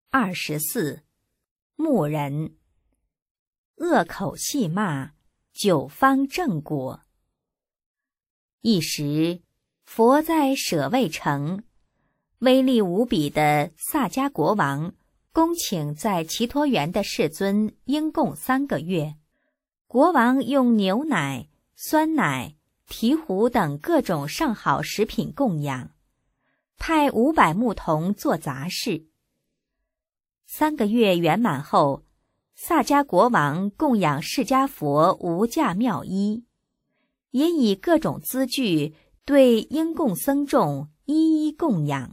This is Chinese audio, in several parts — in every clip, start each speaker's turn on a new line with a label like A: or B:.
A: 24牧人，恶口戏骂，九方正果。一时，佛在舍卫城，威力无比的萨迦国王恭请在祇陀园的世尊应供3个月。国王用牛奶、酸奶、醍醐等各种上好食品供养，派500牧童做杂事。3个月圆满后，萨迦国王供养释迦佛无价妙衣，也以各种资具对应供僧众一一供养，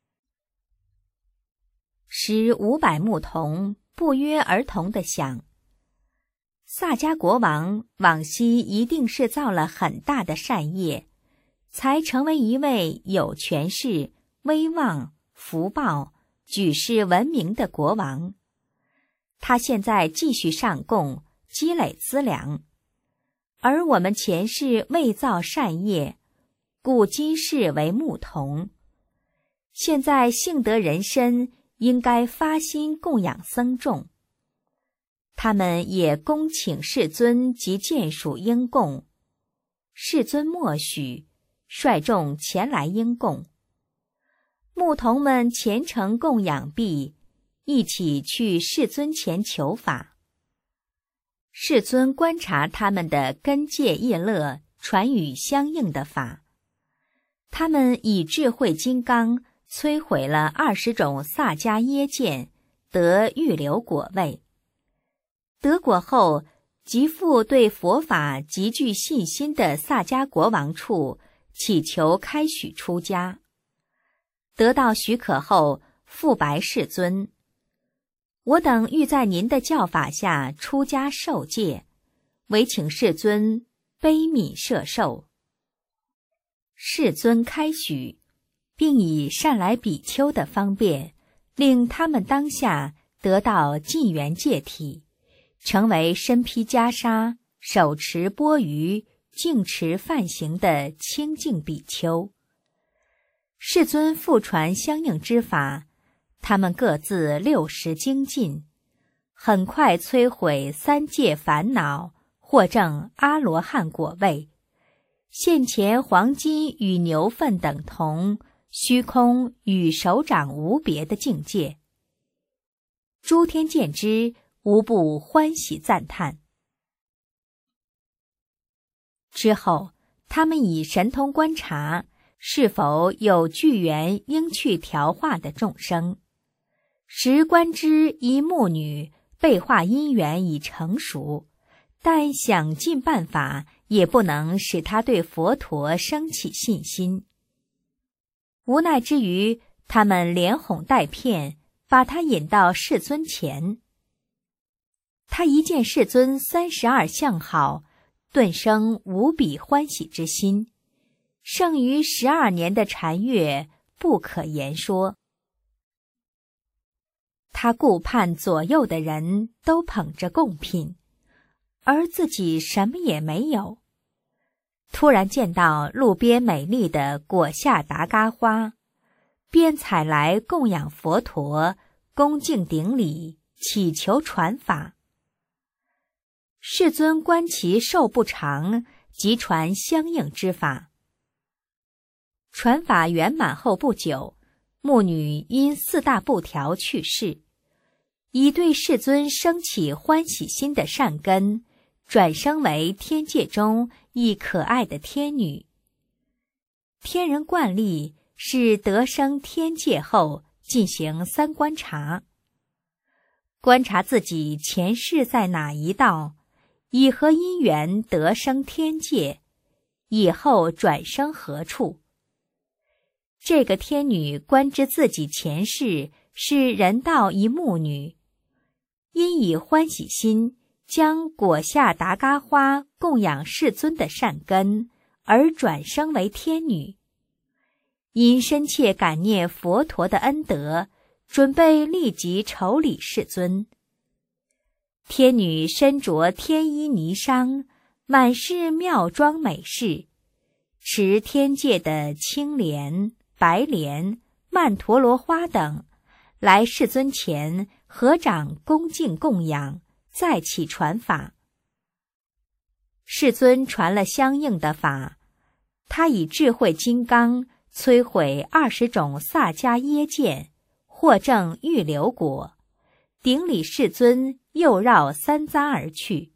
A: 使500牧童不约而同地想，萨迦国王往昔一定是造了很大的善业，才成为一位有权势、威望、福报、举世闻名的国王。他现在继续上供，积累资粮，而我们前世未造善业，故今世为牧童。现在幸得人身，应该发心供养僧众。他们也恭请世尊及眷属应供，世尊默许，率众前来应供。牧童们虔诚供养毕，一起去世尊前求法。世尊观察他们的根戒业乐，传语相应的法。他们以智慧金刚摧毁了20种萨迦耶见，得预流果位。得果后，即复对佛法极具信心的萨迦国王处祈求开许出家。得到许可后，复白世尊：我等欲在您的教法下出家受戒，唯请世尊悲悯摄受。世尊开许，并以善来比丘的方便，令他们当下得到净圆戒体，成为身披袈裟、手持钵盂、净持梵行的清净比丘。世尊复传相应之法，他们各自60精进，很快摧毁3界烦恼，获证阿罗汉果位，现前黄金与牛粪等同，虚空与手掌无别的境界。诸天见之，无不欢喜赞叹。之后，他们以神通观察是否有具缘应去调化的众生，时观之一牧女被化因缘已成熟，但想尽办法也不能使他对佛陀生起信心。无奈之余，他们连哄带骗，把他引到世尊前。他一见世尊32相好，顿生无比欢喜之心，胜于12年的禅悦，不可言说。他顾盼左右的人都捧着贡品，而自己什么也没有。突然见到路边美丽的果夏达嘎花，便采来供养佛陀，恭敬顶礼，祈求传法。世尊观其寿不长，即传相应之法。传法圆满后不久，牧女因4大不调去世。以对世尊生起欢喜心的善根，转生为天界中一可爱的天女。天人惯例是得生天界后进行3观察，观察自己前世在哪一道，以何因缘得生天界，以后转生何处。这个天女观知自己前世是人道一牧女，因以欢喜心将果夏达嘎花供养世尊的善根，而转生为天女。因深切感念佛陀的恩德，准备立即酬礼世尊。天女身着天衣霓裳，满是妙妆美饰，持天界的青莲、白莲、曼陀罗花等， 来世尊前合掌恭敬供养，再起传法。世尊传了相应的法，他以智慧金刚摧毁20种萨迦耶见，获证预流果，顶礼世尊，又绕三匝而去。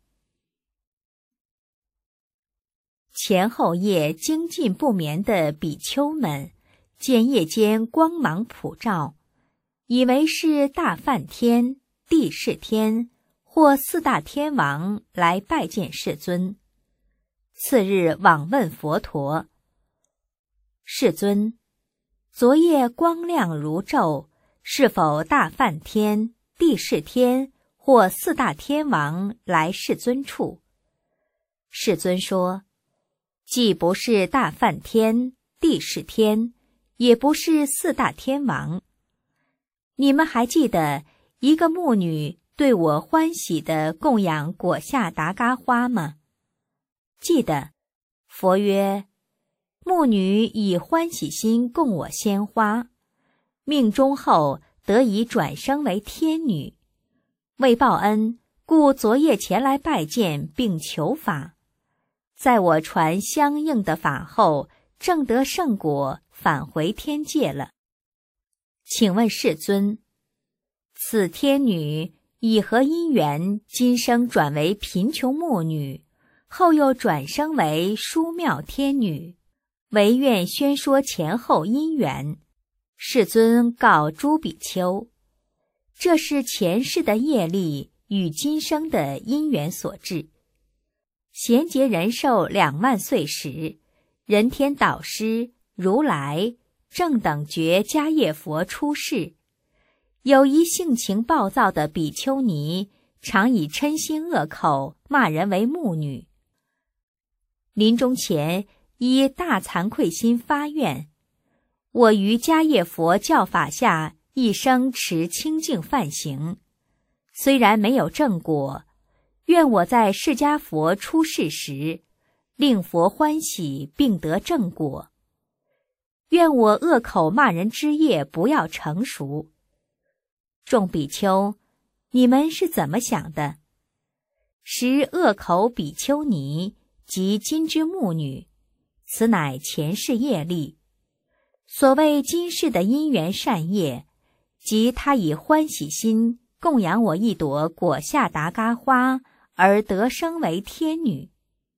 A: 前后夜精进不眠的比丘们，见夜间光芒普照，以为是大梵天、帝释天或4大天王来拜见世尊。次日往问佛陀：世尊，昨夜光亮如昼，是否大梵天、帝释天或4大天王来世尊处？世尊说：既不是大梵天、帝释天，也不是4大天王。你们还记得一个牧女对我欢喜地供养果下达嘎花吗？记得。佛曰：牧女以欢喜心供我鲜花，命终后得以转生为天女，为报恩，故昨夜前来拜见并求法。在我传相应的法后，证得圣果，返回天界了。请问世尊，此天女以何因缘，今生转为贫穷牧女，后又转生为殊妙天女？唯愿宣说前后因缘。世尊告诸比丘：这是前世的业力与今生的因缘所致。贤劫人寿2万岁时，人天导师如来正等觉迦叶佛出世，有一性情暴躁的比丘尼，常以嗔心恶口骂人为牧女。临终前以大惭愧心发愿：我于迦叶佛教法下一生持清净梵行，虽然没有正果，愿我在释迦佛出世时，令佛欢喜并得正果。愿我恶口骂人之业不要成熟。众比丘，你们是怎么想的？时恶口比丘尼即今之牧女，此乃前世业力。所谓今世的因缘善业，即他以欢喜心供养我一朵果下达嘎花，而得生为天女。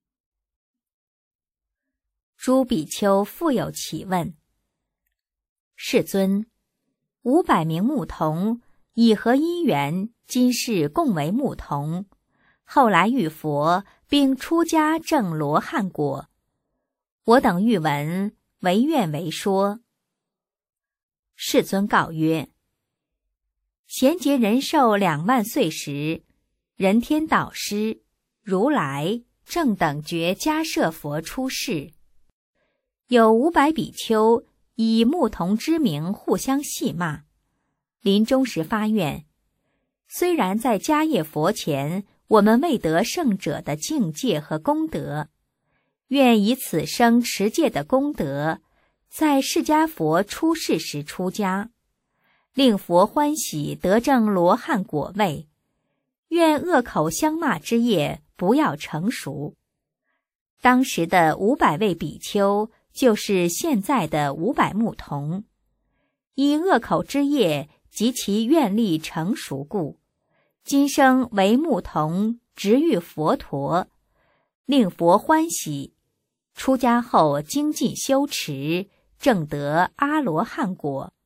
A: 诸比丘复有其问：世尊，500名牧童以何因缘，今世共为牧童，后来遇佛，并出家证罗汉果。我等欲闻，唯愿为说。世尊告曰：贤劫人寿2万岁时，人天导师如来正等觉迦摄佛出世，有500比丘以牧童之名互相戏骂。临终时发愿：虽然在迦叶佛前，我们未得圣者的境界和功德，愿以此生持戒的功德，在释迦佛出世时出家，令佛欢喜得证罗汉果位。愿恶口相骂之业不要成熟。当时的500位比丘，就是现在的500牧童，以恶口之业及其愿力成熟故，今生为牧童，直遇佛陀，令佛欢喜。出家后精进修持，证得阿罗汉果。